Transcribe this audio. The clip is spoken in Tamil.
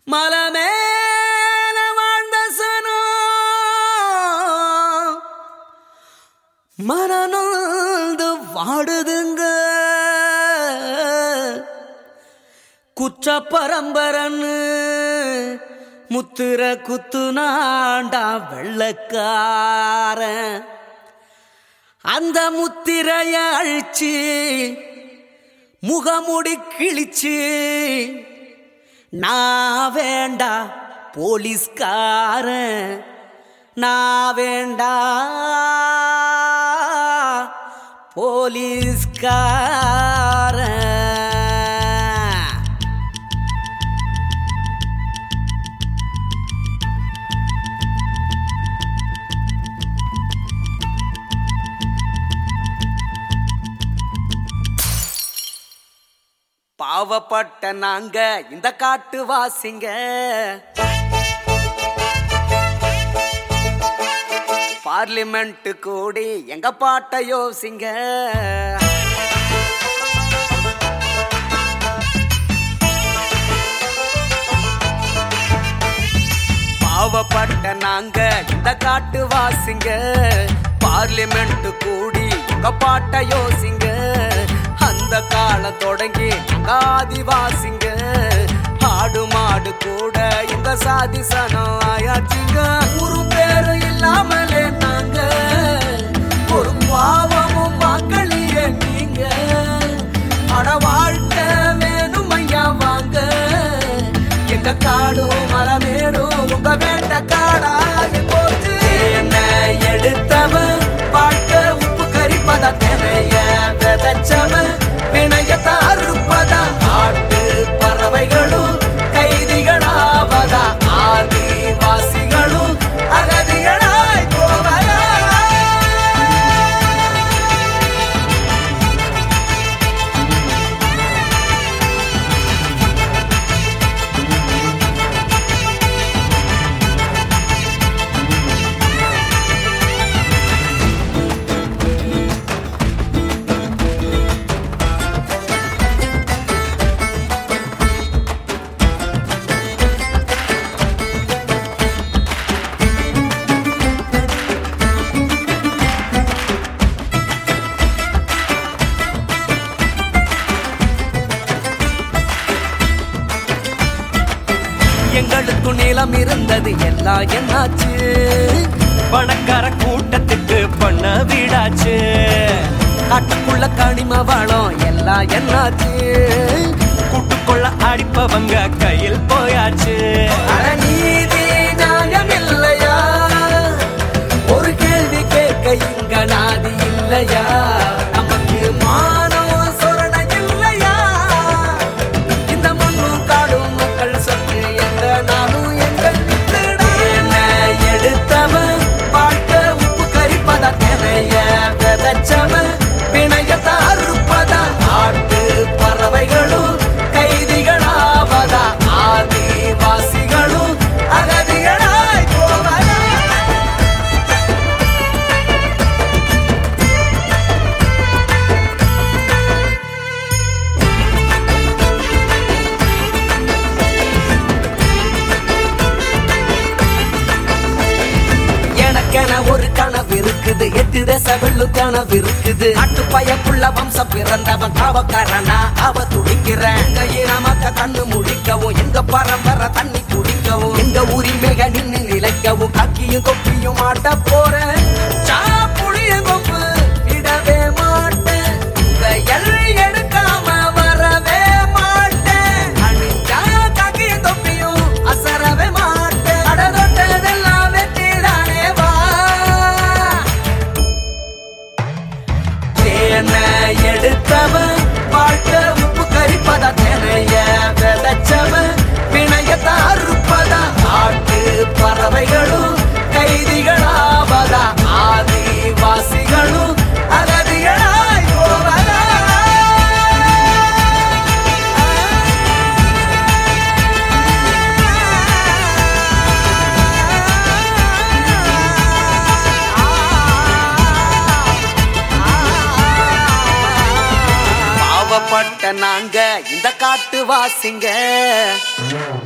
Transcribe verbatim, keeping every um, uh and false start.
மலமேல வாழ்ந்த சனோ மனநொந்து வாடுதுங்க. குற்ற பரம்பரன்னு முத்திர குத்துனாண்டா வெள்ளக்காரன். அந்த முத்திரைய அழிச்சு முகமுடி கிழிச்சு நான் வேண்டா போலீஸ்காரன், நான் வேண்டா போலீஸ்காரன். பாவப்பட்ட நாங்க இந்த காட்டு வாசிங்க, பார்லிமெண்ட் கூடி எங்க பாட்ட யோசிங்க. பாவப்பட்ட நாங்க இந்த காட்டு வாசிங்க, பார்லிமெண்ட் கூடி எங்க பாட்ட யோசிங்க. அந்த காலம் தொடங்கி எங்க ஆதிவாசிங்க, ஆடு மாடு கூட எங்க சாதி சனம் ஆயாச்சுங்க. ஒரு பேரு இல்லாமலே நாங்க ஒரு பாவமும் மக்களிய நீங்க. அட வாழ்க்கை வேணும் ஐயா வாங்க, எங்க காடும் மரமேடும் உங்க வேண்ட காடாகி போச்சு. என்ன எடுத்தவன் வாழ்க்கை உப்பு கரிப்பத தெனைய விதைச்சவன் வினயத்தை அறுப்பதா. ஆட்டு பறவைகளும் கைதிகளாவதா, ஆதிவாசிகளும் அகதிகளாய் போவதா. எங்களுக்கு நிலம் இருந்தது எல்லாம் என்னாச்சு, பணக்கார கூட்டத்துக்கு பண்ண வீடாச்சு. காட்டுக்குள்ள கனிம வளம் எல்லாம் என்னாச்சு, கூட்டுக்குள்ள அடிப்பவங்க கையில் போயாச்சு. நீதி நியாயம் இல்லையா, ஒரு கேள்வி கேட்க இங்க நாதி இல்லையா. நமக்கு மானம் சொரண இல்லையா, இந்த மண்ணு காடும் மக்கள் சொத்து எந்த நாளும் எங்கள் என்ன எடுத்தவன் வாழ்க்கை உப்பு கரிப்பதா தெனைய விதைச்சவன் வினயத்தை அறுப்பதா. ஆட்டு பறவைகளும் கைதிகளாவதா, ஆதிவாசிகளும் அகதிகளாய் போவதா. எனக்கென ஒரு கனவு இருக்குது, எட்டு தேச வெள்ளு கனவு இருக்குது. அட்டு பயப்புள்ள வம்சம் பிறந்தவன் காவக்காரனா அவ துடிக்கிறேன். எங்க இனமக்க கண்ணு முடிக்கவும், எங்க பரம்பரை தண்ணி குடிக்கவும், எங்க உரிமைக நின்று நிலைக்கவும், கக்கியும் கொப்பியும் மாட்ட போறேன். சாப்புளிய கொம்பு இடவே மாட்டேன், உங்க எல்லை எடுக்காம வரவே மாட்டேன். அணிஞ்சா கக்கியும் கொப்பியும் அசரவே மாட்டேன். அடதொட்டதெல்லாம் வெற்றிதானே வா. என்ன எடுத்தவன் வாழ்க்கை உப்பு கரிப்பதா தெனைய விதைச்சவன் வினயத்தை அறுப்பதா. ஆட்டு பறவைகளும் கைதிகளாவதா, ஆதிவாசிகளும் அகதிகளாய் போவதா. பாவப்பட்ட நாங்க இந்த காட்டு வாசிங்க.